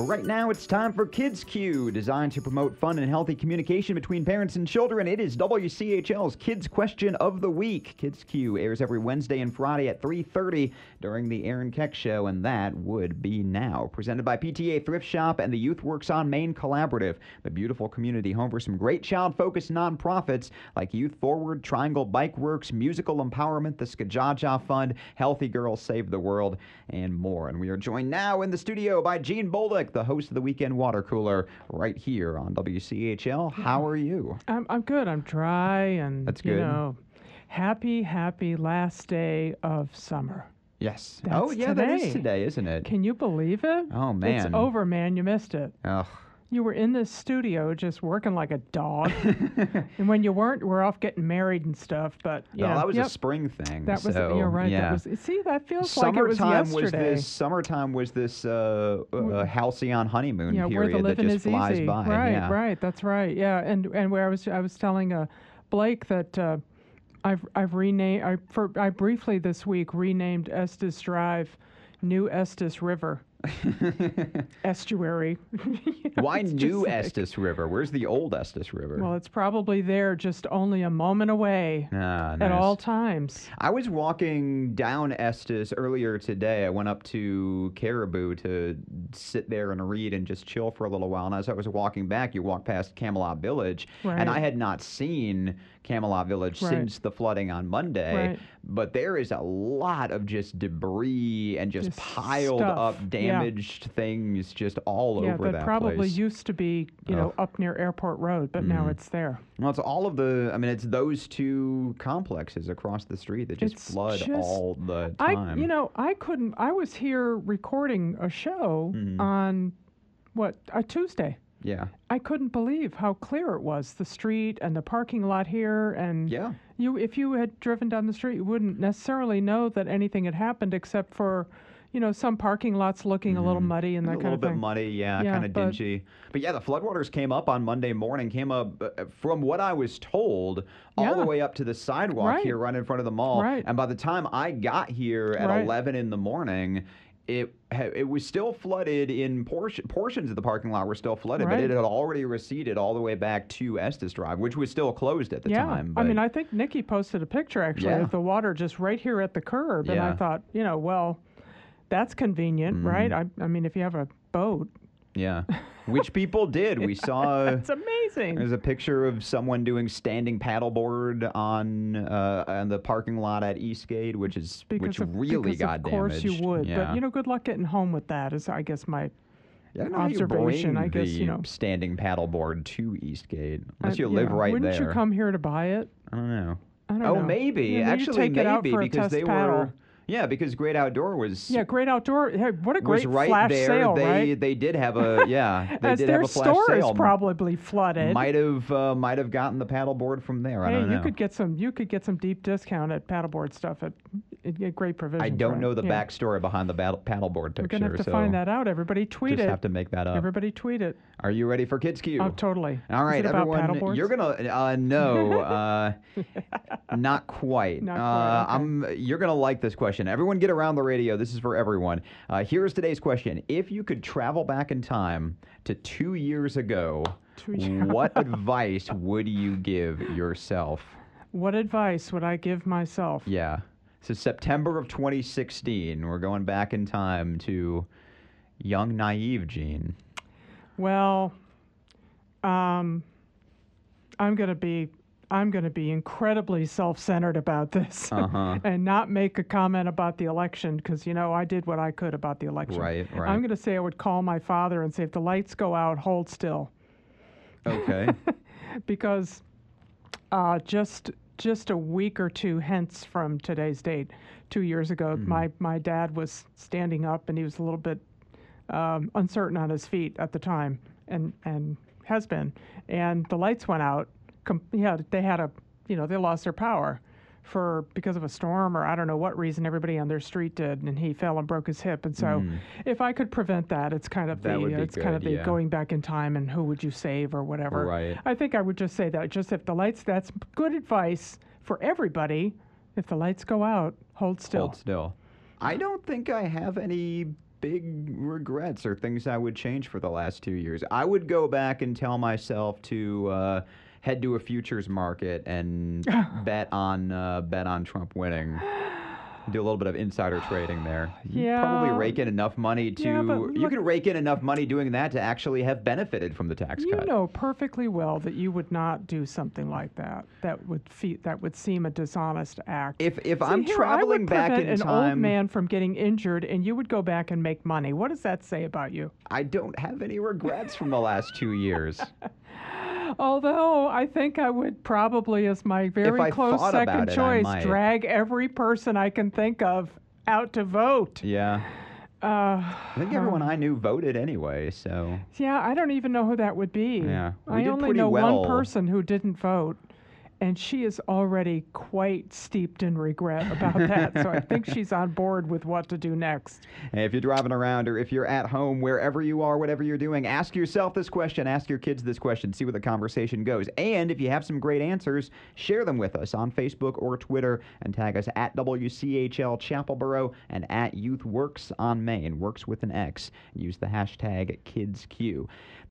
Right now, it's time for Kids Q, designed to promote fun and healthy communication between parents and children. It is WCHL's Kids Question of the Week. Kids Q airs every Wednesday and Friday at 3:30 during the Aaron Keck Show, and that would be now. Presented by PTA Thrift Shop and the Youth Works on Main Collaborative, the beautiful community home for some great child-focused nonprofits like Youth Forward, Triangle Bike Works, Musical Empowerment, the Skajaja Fund, Healthy Girls Save the World, and more. And we are joined now in the studio by Gene Bolduc, the host of the Weekend Water Cooler, right here on WCHL. How are you? I'm good. I'm dry and, That's good. Happy last day of summer. Yes. That's that today. is today, isn't it? Can you believe it? Oh, man. It's over, man. You missed it. Ugh. You were in this studio just working like a dog. And when you weren't, we're off getting married and stuff. But yeah, No, that was a spring thing. That was. so, You're right. Yeah. That feels like it was yesterday. Summertime was this halcyon honeymoon where the period that living just is flies easy. by. Right, yeah. right. That's right. Yeah, and where I was telling Blake that I've renamed. I briefly this week renamed Estes Drive New Estes River. Estuary. Why New Estes River? Where's the old Estes River? Well, it's probably there, just only a moment away nice. at all times. I was walking down Estes earlier today. I went up to Caribou to sit there and read and just chill for a little while. And as I was walking back, you walk past Camelot Village, and I had not seen Camelot Village since the flooding on Monday. Right. But there is a lot of just debris and just piled stuff. up damaged things just all over that place. Yeah, that probably used to be, up near Airport Road, but now it's there. Well, it's all of it's those two complexes across the street that just flood all the time. I was here recording a show on, a Tuesday. Yeah. I couldn't believe how clear it was, the street and the parking lot here. And if you had driven down the street, you wouldn't necessarily know that anything had happened except for, some parking lots looking a little muddy and that kind of thing. A little bit muddy, kind of dingy. But yeah, the floodwaters came up on Monday morning, from what I was told, all the way up to the sidewalk here right in front of the mall. Right. And by the time I got here at 11 in the morning, it was still flooded in portions of the parking lot were still flooded, but it had already receded all the way back to Estes Drive, which was still closed at the time. But I think Nikki posted a picture actually of the water just right here at the curb, and I thought, that's convenient, right? I mean, if you have a boat. Yeah, which people did. We saw. It's amazing. There's a picture of someone doing standing paddleboard on the parking lot at Eastgate, which really got damaged. Of course you would, yeah. but good luck getting home with that. Is I guess my I don't know observation. How you bring I guess the standing paddleboard to Eastgate unless you live right wouldn't there. Wouldn't you come here to buy it? I don't know. I don't know. Maybe. Yeah, actually, take it out for because they paddle. were. Yeah, because Great Outdoor was. Yeah, Great Outdoor. Hey, what a great right flash there. sale, They did have a They As did their have a flash store sale. is probably flooded. Might have gotten the paddleboard from there. I don't know. You could get some deep discount at paddleboard stuff at Great Provisions. I don't know the backstory behind the paddleboard picture. We're gonna have to find that out. Everybody tweet it. Just have to make that up. Everybody tweet it. Are you ready for Kids Q? Oh, totally. All right, is it everyone. About paddleboards? You're gonna no, not quite. Not quite. Okay. You're gonna like this question. Everyone, get around the radio. This is for everyone. Here's today's question: if you could travel back in time to 2 years ago, what advice would you give yourself? What advice would I give myself? Yeah. So September of 2016. We're going back in time to young, naive Gene. Well, I'm gonna be incredibly self-centered about this and not make a comment about the election because I did what I could about the election. Right. I'm gonna say I would call my father and say, if the lights go out, hold still. Okay. Because just a week or two hence from today's date, 2 years ago, my dad was standing up and he was a little bit uncertain on his feet at the time, and has been. And the lights went out. They lost their power because of a storm or I don't know what reason. Everybody on their street did, and he fell and broke his hip. And so, if I could prevent that, it's kind of the going back in time and who would you save or whatever. Right. I think I would just say that. Just if the lights, that's good advice for everybody. If the lights go out, hold still. Hold still. I don't think I have any big regrets or things I would change for the last 2 years. I would go back and tell myself to head to a futures market and bet on Trump winning. Do a little bit of insider trading there. Yeah. Probably rake in enough money to... Yeah, but you could rake in enough money doing that to actually have benefited from the tax cut. You know perfectly well that you would not do something like that. That would seem a dishonest act. If I'm traveling back in time... I would prevent an old man from getting injured, and you would go back and make money. What does that say about you? I don't have any regrets from the last 2 years. Although I think I would probably, as my very close second choice, drag every person I can think of out to vote. Yeah. I think everyone I knew voted anyway, so... Yeah, I don't even know who that would be. Yeah. I only know one person who didn't vote, and she is already quite steeped in regret about that, so I think she's on board with what to do next. Hey, if you're driving around or if you're at home, wherever you are, whatever you're doing, ask yourself this question, ask your kids this question, see where the conversation goes. And if you have some great answers, share them with us on Facebook or Twitter and tag us at WCHL Chapelboro and at YouthWorks on Main, works with an X. Use the hashtag KidsQ.